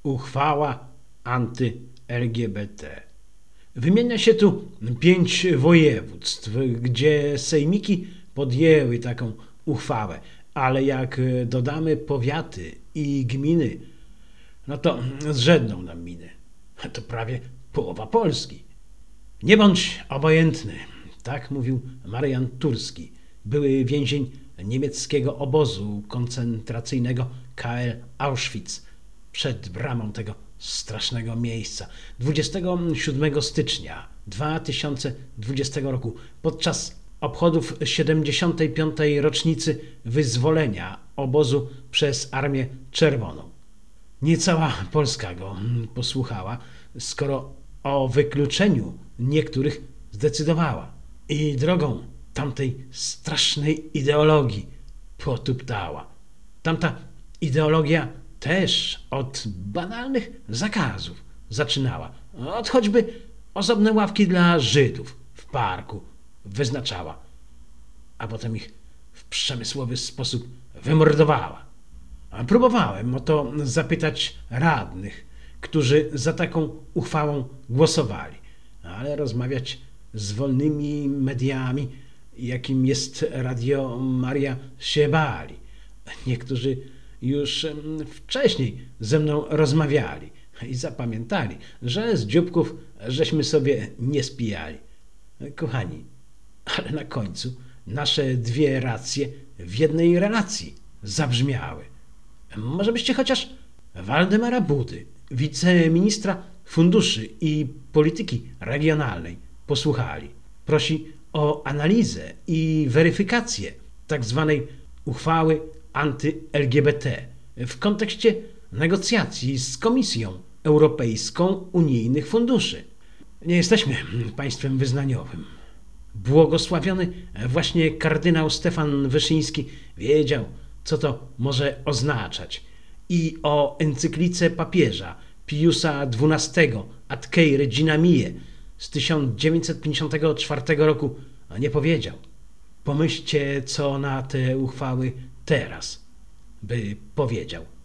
Uchwała anty-LGBT. Wymienia się tu 5 województw, gdzie sejmiki podjęły taką uchwałę, ale jak dodamy powiaty i gminy, no to zrzedną nam miny. To prawie połowa Polski. Nie bądź obojętny, tak mówił Marian Turski, były więzień niemieckiego obozu koncentracyjnego KL Auschwitz, przed bramą tego strasznego miejsca. 27 stycznia 2020 roku podczas obchodów 75. rocznicy wyzwolenia obozu przez Armię Czerwoną. Niecała Polska go posłuchała, skoro o wykluczeniu niektórych zdecydowała i drogą tamtej strasznej ideologii potuptała. Tamta ideologia też od banalnych zakazów zaczynała. Od choćby osobne ławki dla Żydów w parku wyznaczała, a potem ich w przemysłowy sposób wymordowała. Próbowałem o to zapytać radnych, którzy za taką uchwałą głosowali, ale rozmawiać z wolnymi mediami, jakim jest Radio Maria, się bali. Niektórzy już wcześniej ze mną rozmawiali i zapamiętali, że z dzióbków żeśmy sobie nie spijali. Kochani, ale na końcu nasze dwie racje w jednej relacji zabrzmiały. Może byście chociaż Waldemara Budy, wiceministra funduszy i polityki regionalnej, posłuchali. Prosi o analizę i weryfikację tak zwanej uchwały anty-LGBT w kontekście negocjacji z Komisją Europejską unijnych funduszy. Nie jesteśmy państwem wyznaniowym. Błogosławiony właśnie kardynał Stefan Wyszyński wiedział, co to może oznaczać i o encyklice papieża Piusa XII Ad Kei Regina Miae z 1954 roku nie powiedział. Pomyślcie, co na te uchwały teraz by powiedział.